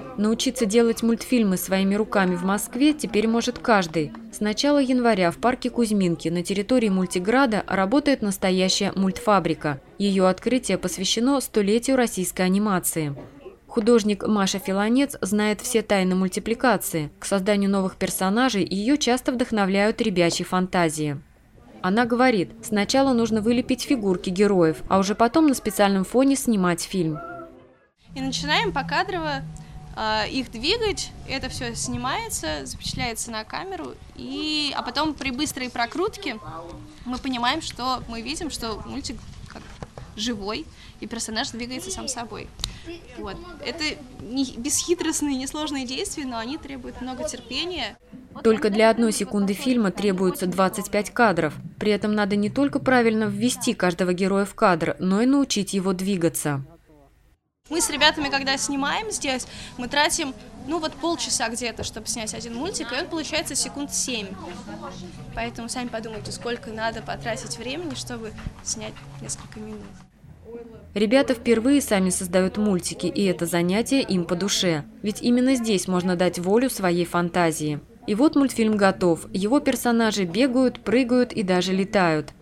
Научиться делать мультфильмы своими руками в Москве теперь может каждый. С начала января в парке Кузьминки на территории Мультиграда работает настоящая мультфабрика. Ее открытие посвящено столетию российской анимации. Художник Маша Филонец знает все тайны мультипликации. К созданию новых персонажей ее часто вдохновляют ребячьи фантазии. Она говорит, сначала нужно вылепить фигурки героев, а уже потом на специальном фоне снимать фильм. И начинаем покадрово их двигать, это все снимается, запечатляется на камеру, а потом при быстрой прокрутке мы понимаем, что мы видим, что мультик как живой, и персонаж двигается сам собой. Вот. Это не бесхитростные, несложные действия, но они требуют много терпения. Только для 1 секунды фильма требуется 25 кадров. При этом надо не только правильно ввести каждого героя в кадр, но и научить его двигаться. Мы с ребятами, когда снимаем здесь, мы тратим, полчаса где-то, чтобы снять один мультик, и он получается секунд 7. Поэтому сами подумайте, сколько надо потратить времени, чтобы снять несколько минут. Ребята впервые сами создают мультики, и это занятие им по душе. Ведь именно здесь можно дать волю своей фантазии. И вот мультфильм готов. Его персонажи бегают, прыгают и даже летают.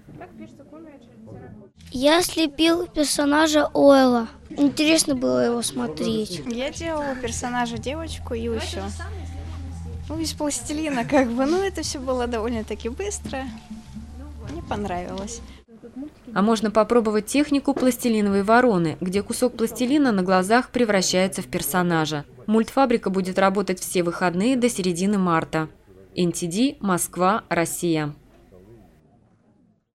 Я слепил персонажа Ойла. Интересно было его смотреть. Я делала персонажа девочку Юсю. Из пластилина это все было довольно-таки быстро. Мне понравилось. А можно попробовать технику пластилиновой вороны, где кусок пластилина на глазах превращается в персонажа. Мультфабрика будет работать все выходные до середины марта. НТД, Москва, Россия.